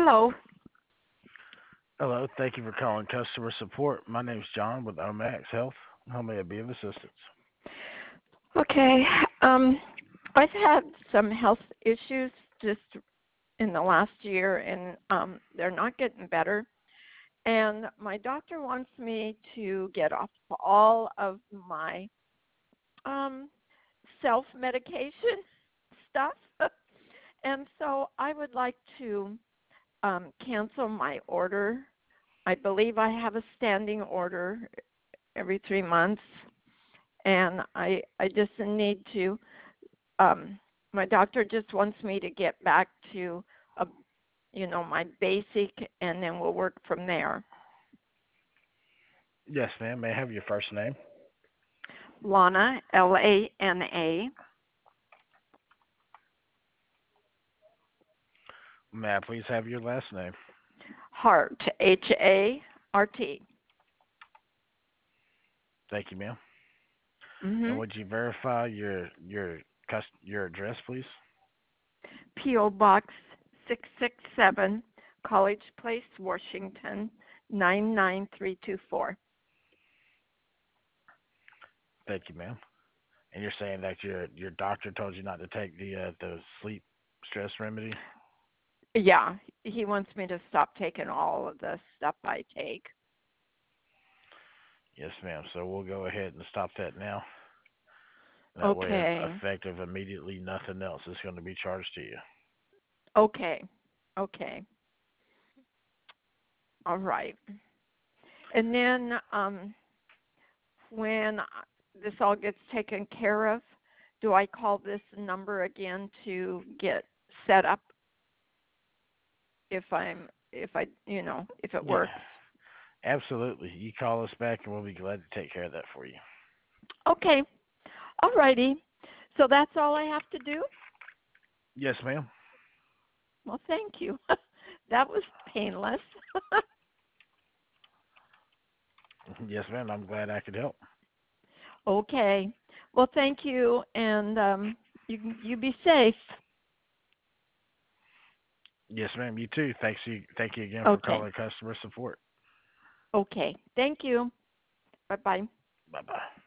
Hello. Hello, thank you for calling customer support. My name's John with Omax Health. How may I be of assistance? Okay. Um, I've had some health issues just in the last year, and they're not getting better. And my doctor wants me to get off all of my um, self medication stuff. And so I would like to cancel my order. I believe I have a standing order every 3 months, and I just need to. My doctor just wants me to get back to, a, my basic, and then we'll work from there. Yes, ma'am. May I have your first name? Lana, Lana. May I please have your last name? Hart, Hart. Thank you, ma'am. And Mhm. would you verify your address, please? P.O. Box 667, College Place, Washington 99324. Thank you, ma'am. And you're saying that your doctor told you not to take the sleep stress remedy? Yeah, he wants me to stop taking all of the stuff I take. Yes, ma'am. So we'll go ahead and stop that now. That way, Okay. effective immediately, nothing else is going to be charged to you. Okay. Okay. All right. And then when this all gets taken care of, do I call this number again to get set up if it Yeah, works? absolutely. You call us back and we'll be glad to take care of that for you. Okay. All righty. So that's all I have to do? Yes, ma'am. Well, thank you. That was painless. Yes, ma'am. I'm glad I could help. Okay. Well, thank you, and you be safe. Yes, ma'am. You too. Thank you again for Okay. calling customer support. Okay. Thank you. Bye bye. Bye bye.